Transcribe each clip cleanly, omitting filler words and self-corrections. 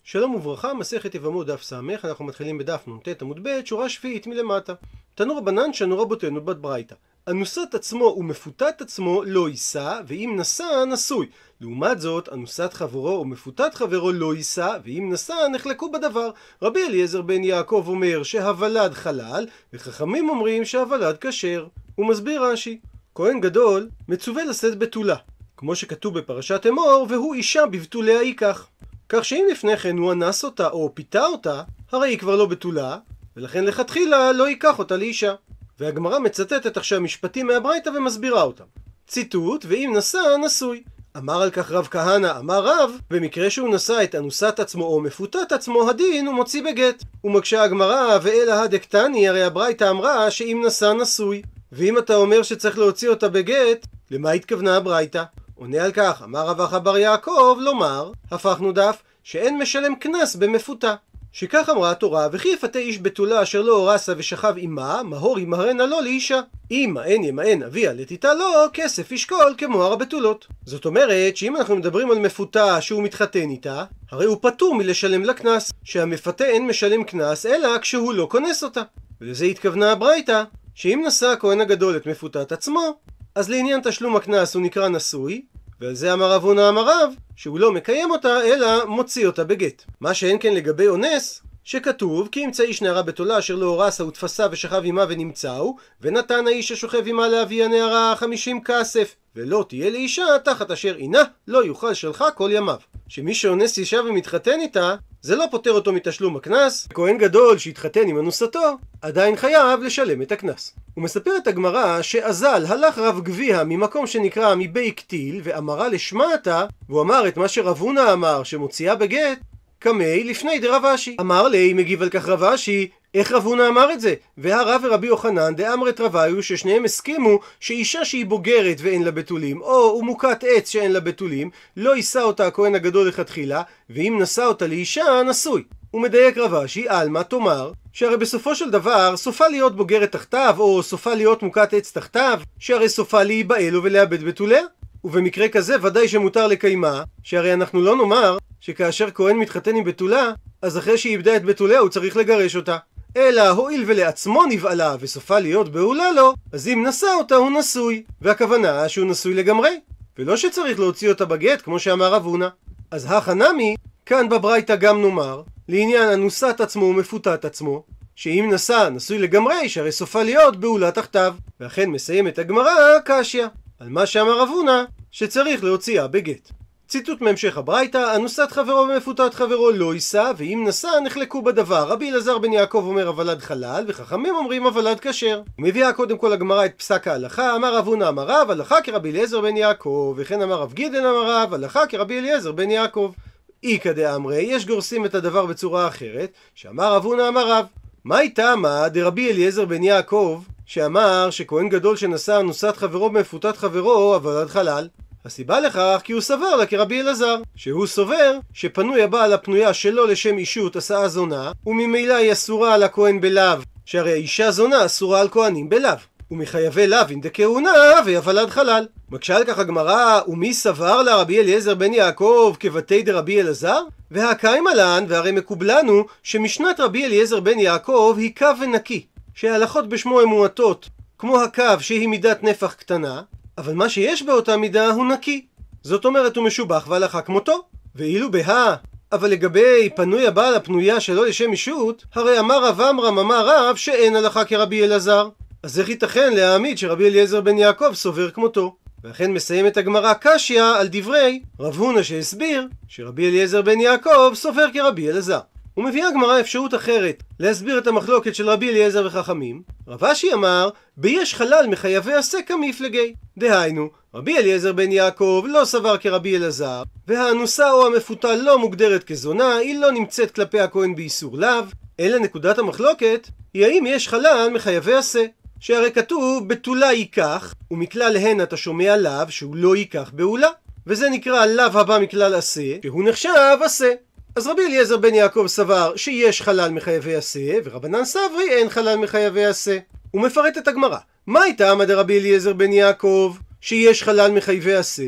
שלום וברכה, מסכת יבמות דף ס', אנחנו מתחילים בדף נ"ט עמוד ב', שורה שביעית מלמטה. תנו רבנן שנו רבותינו בת ברייתא. אנוסת עצמו ומפותת עצמו לא יישא, ואם נשא נשוי. לעומת זאת, אנוסת חברו ומפותת חברו לא יישא, ואם נשא נחלקו בדבר. רבי אליעזר בן יעקב אומר שהוולד חלל, וחכמים אומרים שהוולד כשר. הוא מסביר רש"י, כהן גדול מצווה לשאת בתולה, כמו שכתוב בפרשת אמור, והוא אישה בבתוליה ייקח. כך שאם לפני כן הוא אנס אותה או פיתה אותה, הרי היא כבר לא בתולה, ולכן לכתחילה לא ייקח אותה לאישה. והגמרא מצטטת עכשיו משפטים מהברייתא ומסבירה אותם. ציטוט, ואם נשא נשוי. אמר על כך רב כהנא, אמר רב, במקרה שהוא נשא את אנוסת עצמו או מפותת עצמו, הדין הוא מוציא בגט. ומקשה הגמרא, ואלא הדקתני, הרי הברייתא אמרה שאם נשא נשוי. ואם אתה אומר שצריך להוציא אותה בגט, למה התכוונה הברייתא? עונה על כך, אמר רב אחא בר יעקב, לומר, הפכנו דף, שאין משלם קנס במפותה. שכך אמרה התורה, וכי יפתה איש בתולה אשר לא אורסה ושכב עמה, מהור ימהרנה לו לאישה. אם מאן ימאן אביה לתיתה לו, כסף ישקול כמו הר הבתולות. זאת אומרת שאם אנחנו מדברים על מפותה שהוא מתחתן איתה, הרי הוא פטור מלשלם לה קנס, שהמפתה אין משלם קנס אלא כשהוא לא כונס אותה. ולזה התכוונה הברייתא, שאם נשא הכהן הגדול את מפותת עצמו, אז לעניין תשלום הקנס הוא נקרא נשוי, ועל זה אמר רב הונא אמר רב, שהוא לא מקיים אותה אלא מוציא אותה בגט. מה שאין כן לגבי אונס, שכתוב כי ימצא איש נערה בתולה אשר לא אורסה ותפסה ושכב עמה ונמצאו, ונתן האיש השוכב עמה לאבי הנערה 50 כסף, ולא תהיה לאישה תחת אשר עינה, לא יוכל שלחה כל ימיו. שמי שאונס אישה ומתחתן איתה, זה לא פוטר אותו מתשלום הקנס. כהן גדול שהתחתן עם אנוסתו עדיין חייב לשלם את הקנס. הוא מספר את הגמרא שאזל הלך רב גביהא ממקום שנקרא מבי קטיל ואמרה לשמעתה, והוא אמר את מה שרב הונא אמר שמוציאה בגט קמי לפני דרב אשי. אמר לי, מגיב על כך רב אשי, איך רב הונא אמר את זה? והרב ורבי יוחנן דאמרת רביו, ששניהם הסכימו שאישה שהיא בוגרת ואין לה בתולים, או מוכת עץ שאין לה בתולים, לא יישא אותה הכהן הגדול לכתחילה, ואם נשא אותה לאישה נשוי. הוא מדייק רב אשי, עלמא תאמר, שהרי בסופו של דבר סופה להיות בוגרת תחתיו, או סופה להיות מוכת עץ תחתיו, שהרי סופה להיבעל לו ולאבד בתוליה. ובמקרה כזה ודאי שמותר לקיימה, שהרי אנחנו לא נאמר שכאשר כהן מתחתן עם בתולה, אז אחרי שהיא איבדה את בתוליה הוא צריך לגרש אותה. אלא הואיל ולעצמו נבעלה וסופה להיות בעולה לו, אז אם נשא אותה הוא נשוי, והכוונה שהוא נשוי לגמרי, ולא שצריך להוציא אותה בגט כמו שאמר רב הונא. אז הכא נמי, כאן בברייתא גם נאמר, לעניין אנוסת עצמו ומפותת עצמו, שאם נשא נשוי לגמרי, שהרי סופה להיות בעולה תחתיו. ואכן מסיים את הגמרא קשיא על מה שאמר רב הונא, שצריך להוציאה בגט. ציטוט מהמשך הברייתא, אנוסת חברו ומפותת חברו לא יישא, ואם נשא נחלקו בדבר. רבי אלעזר בן יעקב אומר הוולד חלל, וחכמים אומרים הוולד כשר. מביאה קודם כל הגמרא את פסק ההלכה, אמר רב הונא אמר רב, הלכה כרבי אליעזר בן יעקב, וכן אמר רב גידל אמר רב, הלכה כרבי אליעזר בן יעקב. איכא דאמרי, יש גורסים את הדבר בצורה אחרת, שאמר רב הונא אמר רב. מהי טעמא דרבי אליעזר בן יעקב, שאמר שכהן גדול שנשא אנוסת חברו ומפותת חברו הוולד חלל? הסיבה לכך כי הוא סבר לה כרבי אלעזר, שהוא סובר שפנוי הבעל הפנויה שלא לשם אישות עשה זונה, וממילא היא אסורה על הכהן בלאו, שהרי האישה זונה אסורה על כהנים בלאו, ומחייבי לאו אין דכהונה והוולד חלל. מקשה על כך הגמרא, ומי סבר לה רבי אליעזר בן יעקב כבתי דרבי אלעזר? והקיימא לן, והרי מקובלנו שמשנת רבי אליעזר בן יעקב היא קו ונקי, שההלכות בשמו הן מועטות, כמו הקו שהיא מידת נפח קטנה, אבל מה שיש באותה מידה הוא נקי. זאת אומרת הוא משובח והלכה כמותו. ואילו בהא, אבל לגבי פנוי הבעל הפנויה שלא לשם אישות, הרי אמר רב עמרם אמר רב שאין הלכה כרבי אלעזר. אז איך ייתכן להעמיד שרבי אליעזר בן יעקב סובר כמותו? ואכן מסיים את הגמרא קשיא על דברי רב הונא שהסביר שרבי אליעזר בן יעקב סובר כרבי אלעזר. הוא מביא הגמרא אפשרות אחרת להסביר את המחלוקת של רבי אליעזר וחכמים. רב אשי אמר, ביש חלל מחייבי עשה כמפלגי. דהיינו, רבי אליעזר בן יעקב לא סבר כרבי אלעזר, והאנוסה או המפותה לא מוגדרת כזונה, היא לא נמצאת כלפי הכהן באיסור לאו, אלא נקודת המחלוקת היא האם יש חלל מחייבי עשה. שהרי כתוב בתולה ייקח, ומכלל הן אתה שומע לאו שהוא לא ייקח בעולה, וזה נקרא לאו הבא מכלל עשה, שהוא נחשב עשה. אז רבי אליעזר בן יעקב סבר שיש חלל מחייבי עשה, ורבנן סברי אין חלל מחייבי עשה. הוא מפרט את הגמרא. מה הייתה עמד רבי אליעזר בן יעקב שיש חלל מחייבי עשה?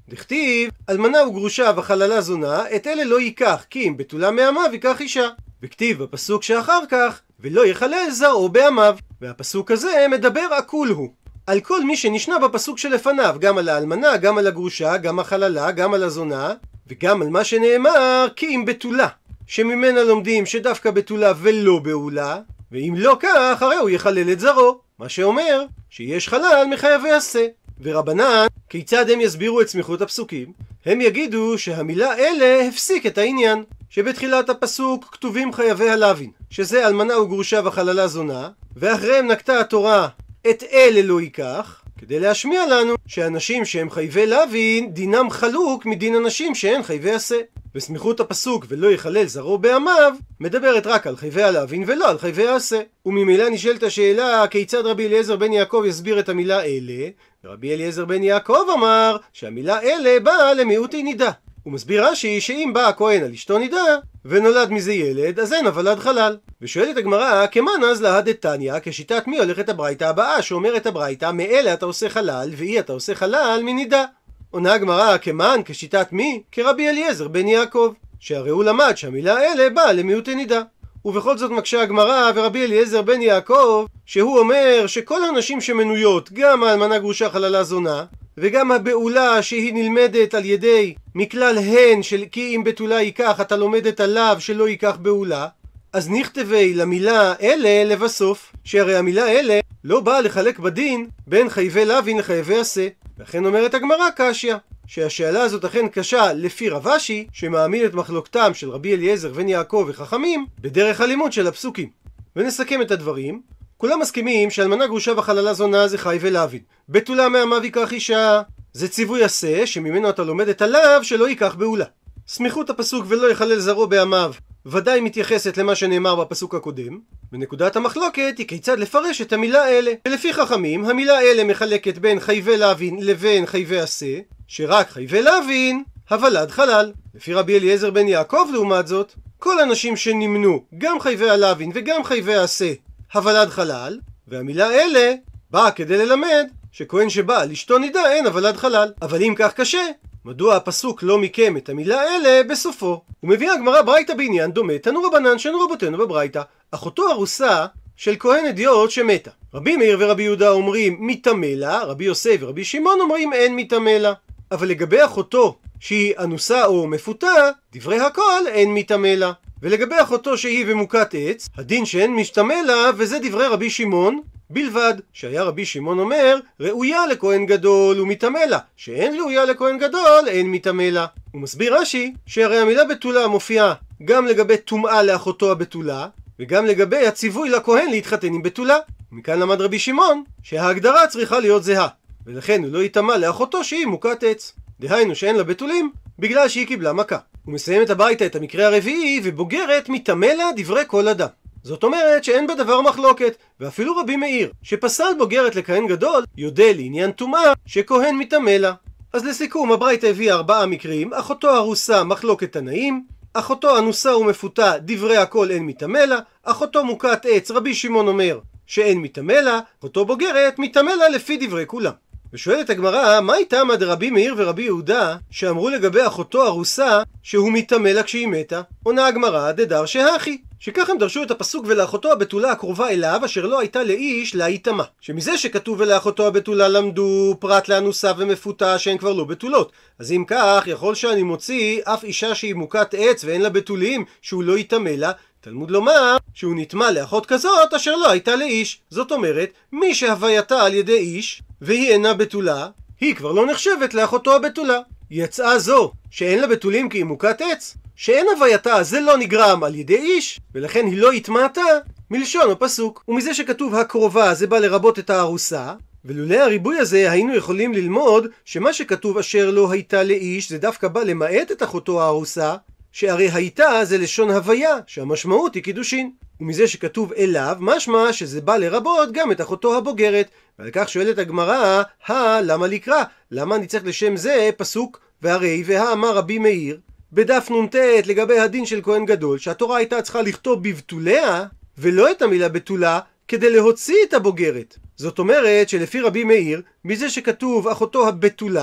דכתיב, אלמנה וגרושה וחללה זונה, את אלה לא ייקח, כי אם בתולה מעמיו ייקח אישה. וכתיב בפסוק שאחר כך, ולא יחלל זרעו בעמיו. והפסוק הזה מדבר עקול הוא. על כל מי שנשנה בפסוק שלפניו, גם על האלמנה, גם על הגרושה, גם החללה, גם על הזונה, וגם על מה שנאמר, כי אם בתולה, שממנה לומדים שדווקא בתולה ולא בעולה, ואם לא כך, הרי הוא יחלל את זרעו. מה שאומר שיש חלל מחייבי עשה. ורבנן, כיצד הם יסבירו את סמיכות הפסוקים? הם יגידו שהמילה אלה הפסיק את העניין, שבתחילת הפסוק כתובים חייבי הלווין, שזה אלמנה וגרושה וחללה זונה, ואחריהם נקטה התורה את אלה לא ייקח, כדי להשמיע לנו שאנשים שהם חייבי לווין דינם חלוק מדין אנשים שהן חייבי עשה. וסמיכות הפסוק ולא יחלל זרעו בעמיו מדברת רק על חייבי הלווין ולא על חייבי העשה. וממילא נשאלת השאלה כיצד רבי אליעזר בן יעקב יסביר את המילה אלה. ורבי אליעזר בן יעקב אמר שהמילה אלה באה למיעוטי נידה. הוא מסביר רש"י שאם בא הכהן על אשתו נידה ונולד מזה ילד, אז אין הוולד חלל. ושואלת הגמרא, כמן אז להדת תניא, כשיטת מי הולכת הברייתא הבאה שאומרת הברייתא, מאלה אתה עושה חלל ואי אתה עושה חלל מנידה. עונה הגמרא, כמן כשיטת מי? כרבי אליעזר בן יעקב, שהרי הוא למד שהמילה אלה באה למיעוטי נידה. ובכל זאת מקשה הגמרא ורבי אליעזר בן יעקב, שהוא אומר שכל הנשים שמנויות, גם האלמנה גרושה חללה זונה, וגם הבעולה שהיא נלמדת על ידי מכלל הן של כי אם בתולה ייקח, אתה לומדת עליו שלא ייקח בעולה, אז נכתבי למילה אלה לבסוף, שהרי המילה אלה לא באה לחלק בדין בין חייבי לווין לחייבי עשה. לכן אומרת הגמרא קשיא, שהשאלה הזאת אכן קשה לפי רב אשי, שמעמיד את מחלוקתם של רבי אליעזר בן יעקב וחכמים בדרך הלימוד של הפסוקים. ונסכם את הדברים. כולם מסכימים שאלמנה גרושה וחללה זונה זה חי ולווין. בתולה מעמיו ייקח אישה, זה ציווי עשה שממנו אתה לומד את עליו שלא ייקח בעולה. סמיכות הפסוק ולא יחלל זרעו בעמיו ודאי מתייחסת למה שנאמר בפסוק הקודם, ונקודת המחלוקת היא כיצד לפרש את המילה אלה. ולפי חכמים המילה אלה מחלקת בין חייבי לווין לבין חייבי עשה, שרק חייבי לווין הוולד חלל. לפי רבי אליעזר בן יעקב לעומת זאת, כל אנשים שנמנו גם חייבי הלווין וגם חייבי עשה הוולד חלל, והמילה אלה באה כדי ללמד שכהן שבא לאשתו נידה אין הוולד חלל. אבל אם כך קשה, מדוע הפסוק לא מיקם את המילה אלה בסופו? ומביאה הגמרא ברייתא בעניין דומה, תנו רבנן שנו רבותינו בברייתא, אחותו ארוסה של כהן אדיוט שמתה. רבי מאיר ורבי יהודה אומרים מיטמא לה, רבי יוסף ורבי שמעון אומרים אין מיטמא לה. אבל לגבי אחותו שהיא אנוסה או מפותה, דברי הכל אין מיטמא לה. ולגבי אחותו שהיא במוכת עץ, הדין שאין משתמא לה, וזה דברי רבי שמעון בלבד, שהיה רבי שמעון אומר ראויה לכהן גדול ומיטמא לה, שאין ראויה לכהן גדול אין מיטמא לה. הוא מסביר רש"י שהרי המילה בתולה מופיעה גם לגבי טומאה לאחותו הבתולה וגם לגבי הציווי לכהן להתחתן עם בתולה. מכאן למד רבי שמעון שההגדרה צריכה להיות זהה, ולכן הוא לא יטמא לאחותו שהיא מוכת עץ, דהיינו שאין לה בתולים בגלל שהיא קיבלה מכה. הוא מסיים את הברייתא את המקרה הרביעי, ובוגרת מיטמא לה דברי כל אדם. זאת אומרת שאין בדבר מחלוקת, ואפילו רבי מאיר שפסל בוגרת לכהן גדול יודע לעניין טומאה שכהן מיטמא לה. אז לסיכום הברייתא הביאה 4 מקרים: אחותו ארוסה מחלוקת תנאים, אחותו אנוסה ומפותה דברי הכל אין מיטמא לה, אחותו מוכת עץ רבי שמעון אומר שאין מיטמא לה, אחותו בוגרת מיטמא לה לפי דברי כולם. ושואלת הגמרא, מה איתם עד רבי מאיר ורבי יהודה שאמרו לגבי אחותו ארוסה שהוא מיטמא לה כשהיא מתה? עונה הגמרא, דדר שהכי, שכך הם דרשו את הפסוק ולאחותו הבתולה הקרובה אליו אשר לא הייתה לאיש להיטמא, שמזה שכתוב ולאחותו הבתולה למדו פרט לאנוסה ומפותה שהן כבר לא בתולות. אז אם כך יכול שאני מוציא אף אישה שהיא מוכת עץ ואין לה בתולים שהוא לא יטמא לה, תלמוד לומר שהוא נטמא לאחות כזאת אשר לא הייתה לאיש. זאת אומרת מי שהווייתה על ידי איש והיא אינה בתולה, היא כבר לא נחשבת לאחותו הבתולה. יצאה זו שאין לה בתולים כי היא מוכת עץ, שאין הווייתה זה לא נגרם על ידי איש, ולכן היא לא התמעטה מלשון הפסוק. ומזה שכתוב הקרובה זה בא לרבות את הארוסה, ולולא הריבוי הזה היינו יכולים ללמוד שמה שכתוב אשר לא הייתה לאיש זה דווקא בא למעט את אחותו הארוסה, שהרי הייתה זה לשון הוויה שהמשמעות היא קידושין. ומזה שכתוב אליו משמע שזה בא לרבות גם את אחותו הבוגרת. ועל כך שואלת הגמרא, למה לקרא? למה אני צריך לשם זה פסוק והרי והאמר רבי מאיר בדף נ"ט לגבי הדין של כהן גדול שהתורה הייתה צריכה לכתוב בבתוליה ולא את המילה בתולה כדי להוציא את הבוגרת. זאת אומרת שלפי רבי מאיר מזה שכתוב אחותו הבתולה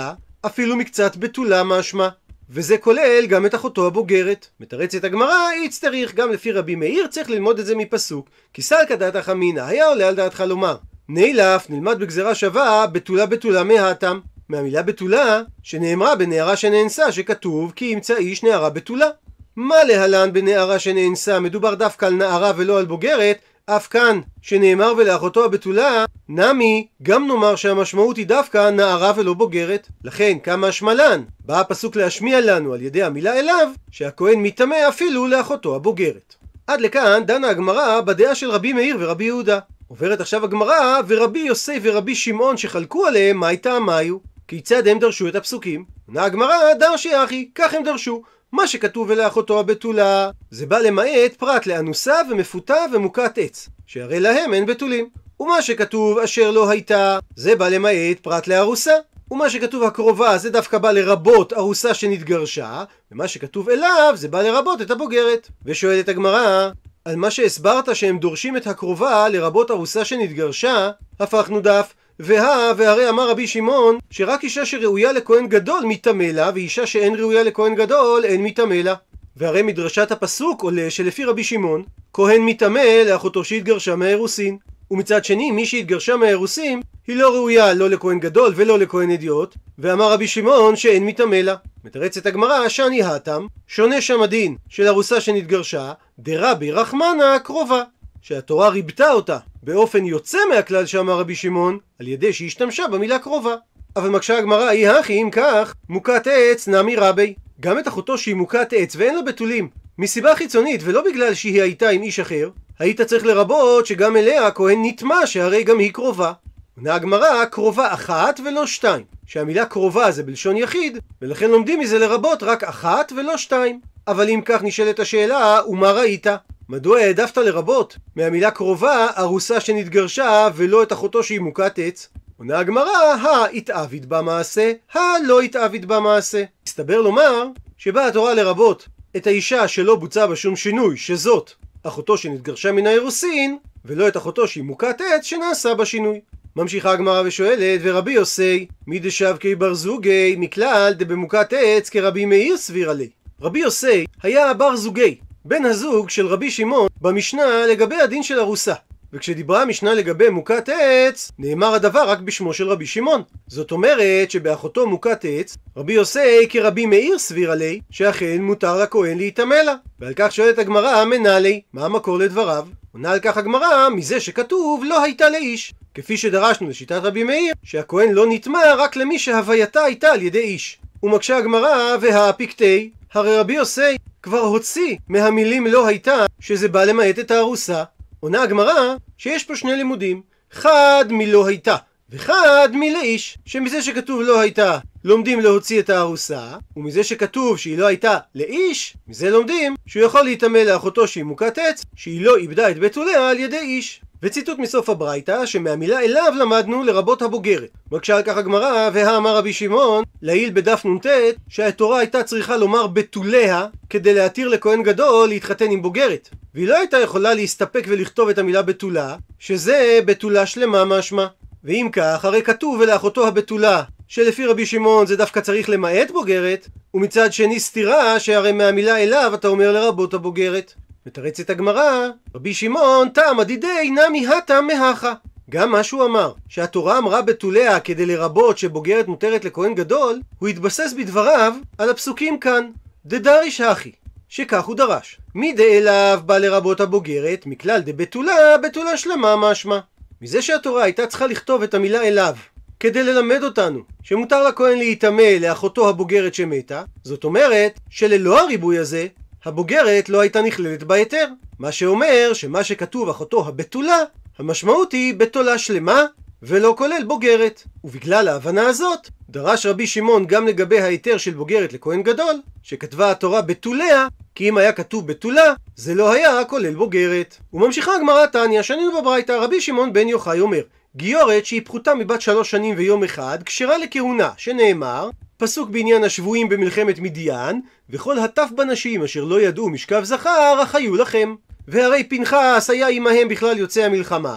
אפילו מקצת בתולה משמע. וזה כולל גם את אחותו הבוגרת. מתרצת הגמרא, איץ צריך, גם לפי רבי מאיר צריך ללמוד את זה מפסוק. כי סלקא דעתך אמינא, היה עולה על דעתך לומר. נילף, נלמד בגזרה שווה, בתולה מהתם. מהמילה בתולה, שנאמרה בנערה שנאנסה, שכתוב כי ימצא איש נערה בתולה. מה להלן בנערה שנאנסה? מדובר דווקא על נערה ולא על בוגרת, אף כאן, שנאמר ולאחותו הבתולה, נמי, גם נאמר שהמשמעות היא דווקא נערה ולא בוגרת. לכן, כמה השמלן, בא הפסוק להשמיע לנו על ידי המילה אליו, שהכהן מתאמה אפילו לאחותו הבוגרת. עד לכאן דנה הגמרא בדעה של רבי מאיר ורבי יהודה. עוברת עכשיו הגמרא, ורבי יוסי ורבי שמעון שחלקו עליהם, מה הייתה מאיו? כיצד הם דרשו את הפסוקים? עונה הגמרא, דרשי אחי, כך הם דרשו. מה שכתוב ולאחותו הבתולה, זה בא למעט פרט לאנוסה ומפותה ומוכת עץ, שהרי להם אין בתולים. ומה שכתוב אשר לא הייתה, זה בא למעט פרט לארוסה. ומה שכתוב הקרובה, זה דווקא בא לרבות ארוסה שנתגרשה, ומה שכתוב אליו, זה בא לרבות את הבוגרת. ושואלת הגמרא, על מה שהסברת שהם דורשים את הקרובה לרבות ארוסה שנתגרשה, הפכנו דף. והרי אמר רבי שמעון שרק אישה שראויה לכהן גדול מתאמה לה, ואישה שאין ראויה לכהן גדול אין מתאמה לה. והרי מדרשת הפסוק עולה שלפי רבי שמעון כהן מתאמה לאחותו שהתגרשה מהאירוסין, ומצד שני מי שהתגרשה מהאירוסין היא לא ראויה לא לכהן גדול ולא לכהן אדיוט, ואמר רבי שמעון שאין מתאמה לה. מתרצת הגמרא, שאני התם, שונה שם הדין של ארוסה שנתגרשה דרבי רחמנה קרובה, שהתורה ריבתה אותה באופן יוצא מהכלל שאמר רבי שמעון על ידי שהשתמשה במילה קרובה. אבל מקשה הגמרא, אי הכי אם כך מוכת עץ נמי רבי, גם את אחותו שהיא מוכת עץ ואין לה בתולים מסיבה חיצונית ולא בגלל שהיא הייתה עם איש אחר, היית צריך לרבות שגם אליה הכהן נטמע שהרי גם היא קרובה. עונה הגמרא, קרובה אחת ולא שתיים, שהמילה קרובה זה בלשון יחיד, ולכן לומדים מזה לרבות רק אחת ולא שתיים. אבל אם כך נשאלת השאלה, ומה ראית? מדוע העדפת לרבות מהמילה קרובה ארוסה שנתגרשה ולא את אחותו שהיא מוכת עץ? עונה הגמרא, התאווית במעשה, לא התאווית במעשה. הסתבר לומר שבאה התורה לרבות את האישה שלא בוצע בה שום שינוי, שזאת אחותו שנתגרשה מן האירוסין, ולא את אחותו שהיא מוכת עץ שנעשה בה שינוי. ממשיכה הגמרא ושואלת, ורבי יוסי מי דשב כבר זוגי מכלל דבמוכת עץ כרבי מאיר סביר עלי. רבי יוסי היה בר זוגי, בן הזוג של רבי שמעון במשנה לגבי הדין של ארוסה, וכשדיברה המשנה לגבי מוכת עץ נאמר הדבר רק בשמו של רבי שמעון. זאת אומרת שבאחותו מוכת עץ רבי יוסי כרבי מאיר סביר עלי שאכן מותר לכהן להתאמה לה. ועל כך שואלת הגמרא, מנהלי, מה המקור לדבריו? עונה על כך הגמרא, מזה שכתוב לא הייתה לאיש, כפי שדרשנו לשיטת רבי מאיר שהכהן לא נטמע רק למי שהווייתה הייתה על ידי איש. ומקשה הגמרא, והפיקטי, הרי רבי יוסי כבר הוציא מהמילים לא הייתה שזה בא למעט את הארוסה. עונה הגמרא שיש פה שני לימודים, אחד מלא הייתה וחד מלאיש, שמזה שכתוב לא הייתה לומדים להוציא את הארוסה, ומזה שכתוב שהיא לא הייתה לאיש, מזה לומדים שהוא יכול להתאמה לאחותו שהיא מוכת עץ שהיא לא איבדה את בתוליה על ידי איש. וציטוט מסוף הברייתא שמהמילה אליו למדנו לרבות הבוגרת. מקשה על כך הגמרא, והאמר רבי שמעון לעיל בדף נ"ט שהתורה הייתה צריכה לומר בתוליה כדי להתיר לכהן גדול להתחתן עם בוגרת, והיא לא הייתה יכולה להסתפק ולכתוב את המילה בתולה, שזה בתולה שלמה משמע. ואם כך הרי כתוב ולאחותו הבתולה, שלפי רבי שמעון זה דווקא צריך למעט בוגרת, ומצד שני סתירה שהרי מהמילה אליו אתה אומר לרבות הבוגרת. מתרצת הגמרא, רבי שמעון טעם הדידי נמי הטעם מהכה. גם מה שהוא אמר שהתורה אמרה בתוליה כדי לרבות שבוגרת מותרת לכהן גדול, הוא התבסס בדבריו על הפסוקים כאן דדריש הכי, שכך הוא דרש מי דאליו בא לרבות הבוגרת מכלל דבתולה בתולה שלמה משמע. מזה שהתורה הייתה צריכה לכתוב את המילה אליו כדי ללמד אותנו שמותר לכהן להתאמה לאחותו הבוגרת שמתה, זאת אומרת שללא הריבוי הזה הבוגרת לא הייתה נכללת בהיתר, מה שאומר שמה שכתוב אחותו הבתולה המשמעות היא בתולה שלמה ולא כולל בוגרת. ובגלל ההבנה הזאת דרש רבי שמעון גם לגבי ההיתר של בוגרת לכהן גדול שכתבה התורה בתוליה, כי אם היה כתוב בתולה זה לא היה כולל בוגרת. וממשיכה הגמרא תניא, שנינו בברייתא, רבי שמעון בן יוחאי אומר גיורת שהיא פחותה מבת 3 שנים ויום אחד כשרה לכהונה, שנאמר פסוק בעניין השבויים במלחמת מדיין, וכל הטף בנשים אשר לא ידעו משכב זכר החיו לכם. והרי פנחס היה עמהם בכלל יוצא המלחמה,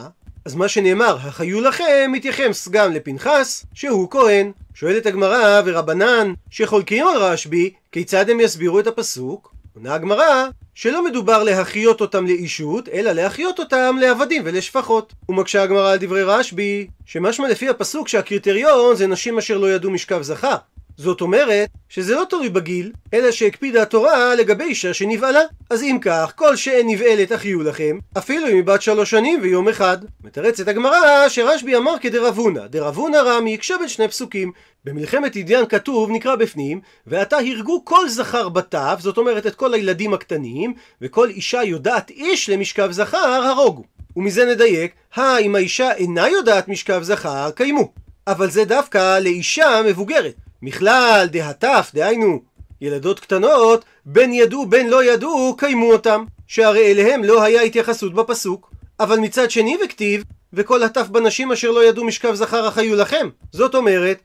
אז מה שנאמר, החיו לכם, מתייחס גם לפנחס, שהוא כהן. שואלת הגמרא, ורבנן, שחולקים על רשב"י, כיצד הם יסבירו את הפסוק? עונה הגמרא, שלא מדובר להחיות אותם לאישות, אלא להחיות אותם לעבדים ולשפחות. ומקשה הגמרא על דברי רשב"י, שמשמע לפי הפסוק שהקריטריון זה נשים אשר לא ידעו משכב זכר. זאת אומרת שזה לא תלוי בגיל, אלא שהקפידה התורה לגבי אישה שנבעלה. אז אם כך, כל שאין נבעלת החיו לכם, אפילו אם היא בת 3 שנים ויום אחד. מתרצת הגמרא שרשב"י אמר כדרב הונא, דרב הונא רמי, יקשה בין שני פסוקים. במלחמת עדיין כתוב, נקרא בפנים, ועתה הרגו כל זכר בתיו, זאת אומרת את כל הילדים הקטנים, וכל אישה יודעת איש למשכב זכר הרוגו. ומזה נדייק, אם האישה אינה יודעת משכב זכר, קיימו. אבל זה דווקא לאישה מבוגרת. מכלל דהטף, דהיינו ילדות קטנות, בין ידעו בין לא ידעו, קיימו אותם, שהרי אליהם לא היה התייחסות בפסוק. אבל מצד שני וכתיב, וכל הטף בנשים אשר לא ידעו משכב זכר החיו לכם. זאת אומרת,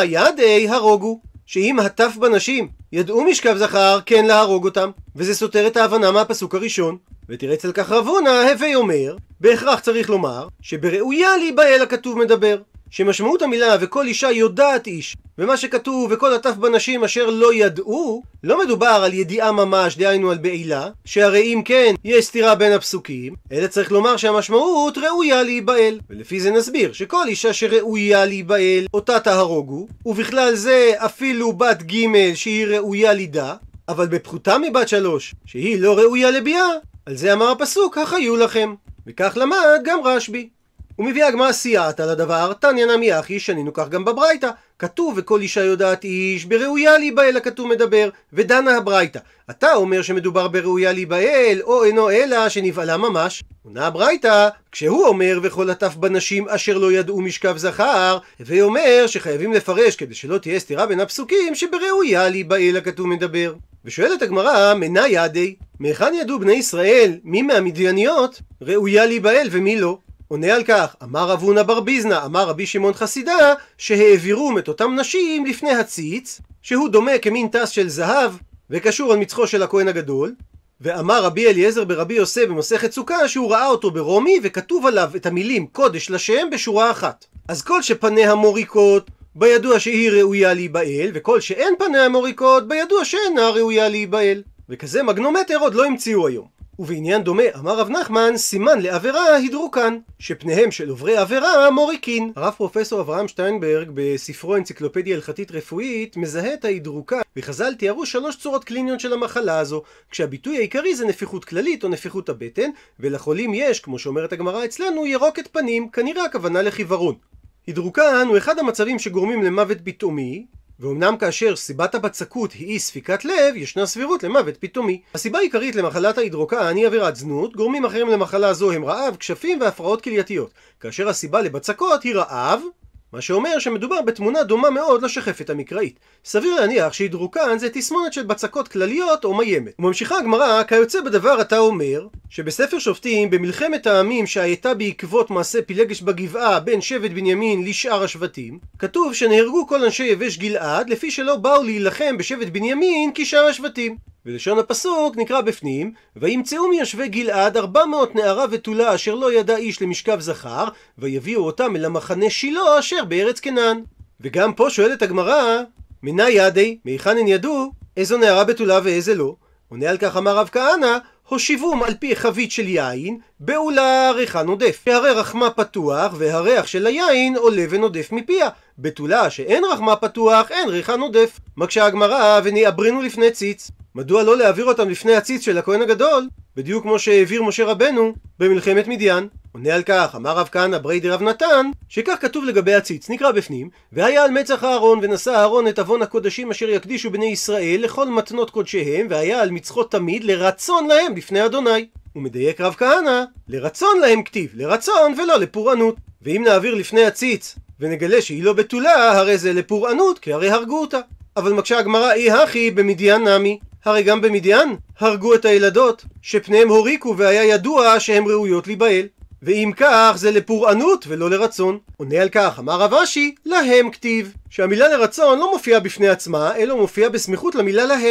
ידי הרוגו, שאם הטף בנשים ידעו משכב זכר, כן להרוג אותם. וזה סותר את ההבנה מהפסוק הראשון. ותראה אצל כך רב הונא, הווי אומר, בהכרח צריך לומר, שבראויה להיבעל הכתוב מדבר. שמשמעות המילה וכל אישה יודעת איש, ומה שכתוב וכל הטף בנשים אשר לא ידעו, לא מדובר על ידיעה ממש, דהיינו על בעילה, שהרי אם כן יש סתירה בין הפסוקים, אלא צריך לומר שהמשמעות ראויה להיבעל. ולפי זה נסביר שכל אישה שראויה להיבעל אותה תהרוגו, ובכלל זה אפילו בת ג' שהיא ראויה לידה, אבל בפחותה מבת 3 שהיא לא ראויה לביאה, על זה אמר הפסוק החיו לכם. וכך למד גם רשב"י. ומביא הגמרא סייעת על הדבר, תניא נמי אחי, שנינו כך גם בברייתא. כתוב וכל אישה יודעת איש, בראויה להיבעל הכתוב מדבר, ודנה הברייתא. אתה אומר שמדובר בראויה להיבעל, או אינו אלא שנבעלה ממש. עונה הברייתא, כשהוא אומר וכל הטף בנשים אשר לא ידעו משכב זכר, ואומר שחייבים לפרש כדי שלא תהיה סתירה בין הפסוקים, שבראויה להיבעל הכתוב מדבר. ושואלת הגמרא, מנה ידי, מהיכן ידעו בני ישראל מי מהמדייניות ראויה להיבעל ומי לא? עונה על כך, אמר רב הונא בר ביזנא, אמר רבי שמעון חסידה, שהעבירום את אותם נשים לפני הציץ, שהוא דומה כמין טס של זהב, וקשור על מצחו של הכהן הגדול. ואמר רבי אליעזר ברבי יוסף במסכת סוכה, שהוא ראה אותו ברומי, וכתוב עליו את המילים קודש לשם בשורה אחת. אז כל שפניה מוריקות, בידוע שהיא ראויה להיבעל, וכל שאין פניה מוריקות, בידוע שאינה ראויה להיבעל. וכזה מגנומטר עוד לא המציאו היום. ובעניין דומה אמר רב נחמן, סימן לעבירה הידרוקן, שפניהם של עוברי עבירה מוריקין. הרב פרופסור אברהם שטיינברג בספרו אנציקלופדיה הלכתית רפואית מזהה את ההידרוקן, וחז"ל תיארו 3 צורות קליניות של המחלה הזו, כשהביטוי העיקרי זה נפיחות כללית או נפיחות הבטן, ולחולים יש, כמו שאומרת הגמרא אצלנו, ירוקת פנים, כנראה הכוונה לחיוורון. הידרוקן הוא אחד המצבים שגורמים למוות פתאומי, ואומנם כאשר סיבת הבצקות היא ספיקת לב, ישנה סבירות למוות פתאומי. הסיבה העיקרית למחלת ההידרוקן היא עבירת זנות, גורמים אחרים למחלה זו הם רעב, כשפים והפרעות כלייתיות, כאשר הסיבה לבצקות היא רעב, מה שאומר שמדובר בתמונה דומה מאוד לשחפת המקראית. סביר להניח שהידרוקן זה תסמונת של בצקות כלליות או מיימת. וממשיכה הגמרא, כיוצא בדבר אתה אומר, שבספר שופטים, במלחמת העמים שהייתה בעקבות מעשה פילגש בגבעה בין שבט בנימין לשאר השבטים, כתוב שנהרגו כל אנשי יבש גלעד, לפי שלא באו להילחם בשבט בנימין כשאר השבטים. ולשון הפסוק נקרא בפנים, וימצאו מיושבי גלעד 400 נערה ותולה אשר לא ידע איש למשכב זכר, ויביאו אותם אל המחנה שילה אשר בארץ כנען. וגם פה שואלת הגמרא, מנה ידי, מהיכן הן ידעו איזו נערה בתולה ואיזה לא? עונה על כך אמר רב כהנא, הושיבום על פי חבית של יין, בעולה ריחה נודף. שהרי רחמה פתוח, והריח של היין עולה ונודף מפיה. בתולה שאין רחמה פתוח, אין ריחה נודף. מקשה הגמרא, ונעברנו לפני ציץ. מדוע לא להעביר אותם לפני הציץ של הכהן הגדול? בדיוק כמו שהעביר משה רבנו במלחמת מדיין. עונה על כך, אמר רב כהנא ברי דרב נתן, שכך כתוב לגבי הציץ, נקרא בפנים, והיה על מצח הארון, ונשא הארון את אבון הקודשים אשר יקדישו בני ישראל לכל מתנות קודשיהם, והיה על מצחות תמיד לרצון להם לפני אדוני. ומדייק רב כהנא, לרצון להם כתיב, לרצון ולא לפורענות. ואם נעביר לפני הציץ ונגלה שהיא לא בתולה, הרי זה לפורענות, כי הרי הרגו אותה. אבל מקשה הגמרא, אי הכי במדיין נמי, הרי גם במדיין הרגו את הילדות שפניהם הוריקו והיה ידוע שהן ראויות להיבעל, ואם כך זה לפורענות ולא לרצון. עונה על כך אמר רב אשי, להם כתיב, שהמילה לרצון לא מופיעה בפני עצמה אלא מופיעה בסמיכות למילה להם.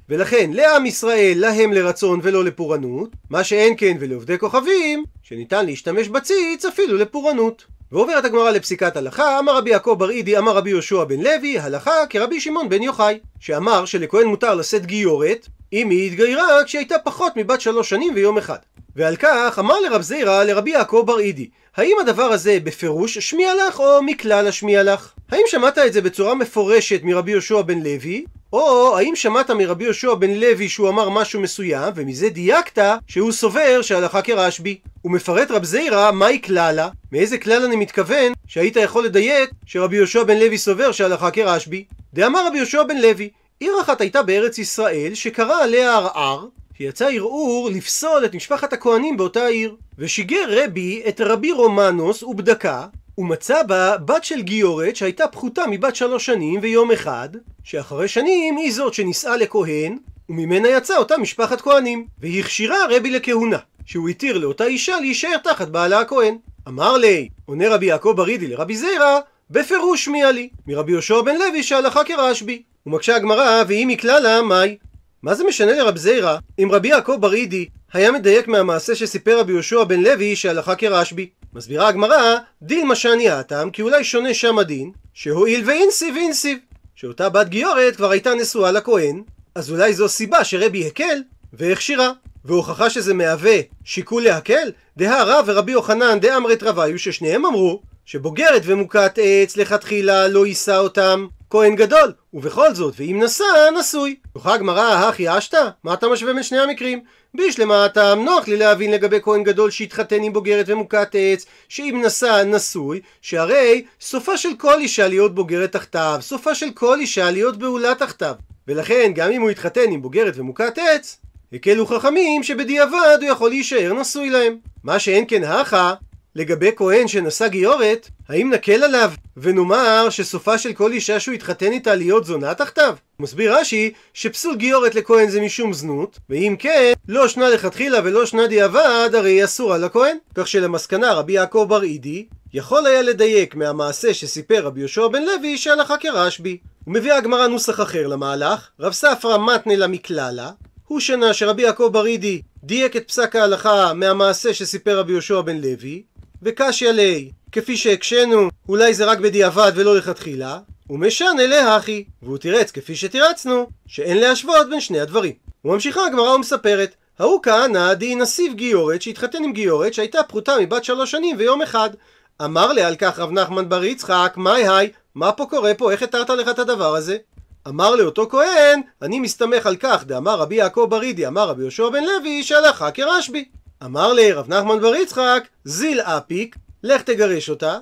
ולכן לעם ישראל להם לרצון ולא לפורענות, מה שאין כן ולעובדי כוכבים, שניתן להשתמש בציץ אפילו לפורענות. ועוברת הגמרא לפסיקת הלכה, אמר רבי יעקב בר אידי אמר רבי יהושע בן לוי, הלכה כרבי שמעון בן יוחאי, שאמר שלכהן מותר לשאת גיורת אם היא התגיירה כשהיא הייתה פחות מבת 3 שנים ויום אחד. ועל כך אמר לרב זירא לרבי יעקב בר אידי, האם הדבר הזה בפירוש שמיע לך או מכלל השמיע לך? האם שמעת את זה בצורה מפורשת מרבי יהושע בן לוי, או האם שמעת מרבי יהושע בן לוי שהוא אמר משהו מסוים ומזה דייקת שהוא סובר שהלכה כרשב"י? הוא מפרט רב זירא מהי כללה, מאיזה כלל אני מתכוון שהיית יכול לדייק שרבי יהושע בן לוי סובר שהלכה כרשב"י. דאמר רבי יהושע בן לוי, עיר אחת הייתה בארץ ישראל שקרא עליה ערער, שיצא ערעור לפסול את משפחת הכהנים באותה עיר, ושיגר רבי את רבי רומנוס ובדקה, ומצא בה בת של גיורת שהייתה פחותה מבת 3 שנים ויום אחד, שאחרי שנים היא זאת שנישאה לכהן, וממנה יצא אותה משפחת כהנים, והיא הכשירה רבי לכהונה, שהוא התיר לאותה אישה להישאר תחת בעלה הכהן. אמר לי, עונה רבי יעקב בר אידי לרבי זירא, בפירוש שמיע לי מרבי יהושע בן לוי שהלכה כרשב"י. ומקשה הגמרא, ואם מכללה מאי? מה זה משנה לרב זירא אם רבי יעקב בר אידי היה מדייק מהמעשה שסיפר רבי יהושע בן לוי שהלכה כרשב"י? מסבירה הגמרא, דין משני האטם, כי אולי שונה שם הדין, שהואיל ואינסיב אינסיב, שאותה בת גיורת כבר הייתה נשואה לכהן, אז אולי זו סיבה שרבי הקל והכשירה. והוכחה שזה מהווה שיקול להקל, דה רב ורבי יוחנן דאמרת רביו, ששניהם אמרו שבוגרת ומוכת עץ לכתחילה לא יישא אותם כהן גדול, ובכל זאת ואם נשא נשוי. תוכה הגמרא, הכי אשתא, מה אתה משווה בין שני המקרים? בשלמה הטעם נוח לי להבין לגבי כהן גדול שהתחתן עם בוגרת ומוכת עץ, שאם נשא נשוי, שהרי סופה של כל אישה להיות בוגרת תחתיו, סופה של כל אישה להיות בעולה תחתיו, ולכן גם אם הוא התחתן עם בוגרת ומוכת עץ, הקלו חכמים שבדיעבד הוא יכול להישאר נשוי להם. מה שאין כן הכה לגבי כהן שנשא גיורת, האם נקל עליו ונאמר שסופה של כל אישה שהוא התחתן איתה להיות זונה תחתיו? מסביר רש"י שפסול גיורת לכהן זה משום זנות, ואם כן לא שנה לכתחילה ולא שנה דיעבד הרי היא אסורה לכהן. כך שלמסקנה רבי יעקב בר אידי יכול היה לדייק מהמעשה שסיפר רבי יהושע בן לוי שהלכה כרשב"י. ומביאה הגמרא נוסח אחר למהלך, רב ספרא מתנה לה מכללה, הוא שנה שרבי יעקב בר אידי דייק את פסק ההלכה מהמעשה שסיפר רבי יהושע בן לוי, וקשיא ליה, כפי שהקשנו, אולי זה רק בדיעבד ולא לכתחילה, ומשנה להכי, והוא תירץ כפי שתירצנו, שאין להשוות בין שני הדברים. וממשיכה הגמרא ומספרת, ההוא כהנא דהי נסיב גיורת שהתחתן עם גיורת שהייתה פחותה מבת 3 שנים ויום אחד. אמר לה על כך רב נחמן בר יצחק, מאי היי, מה פה קורה פה, איך התרת לך את הדבר הזה? אמר לאותו כהן, אני מסתמך על כך דאמר רבי יעקב בר אידי אמר רבי יהושע בן לוי שהלכה כרשב"י. אמר לרב נחמן בר יצחק, זיל אפיק, לך תגרש אותה,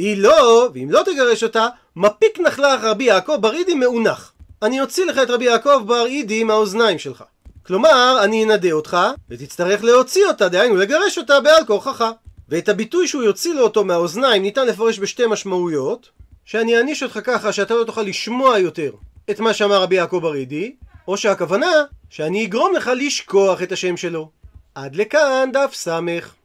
ואם לא תגרש אותה, מפיק נחלך רבי יעקב בר אידי מאונח. אני אוציא לך את רבי יעקב בר אידי מהאוזניים שלך. כלומר, אני אנדה אותך, ותצטרך להוציא אותה, דהיינו לגרש אותה בעל כורחך. ואת הביטוי שהוא יוציא לו אותו מהאוזניים ניתן לפרש בשתי משמעויות, שאני אעניש אותך ככה שאתה לא תוכל לשמוע יותר את מה שאמר רבי יעקב בר אידי, או שהכוונה שאני אגרום לך לשכוח את השם שלו. עד לכאן דף סמך.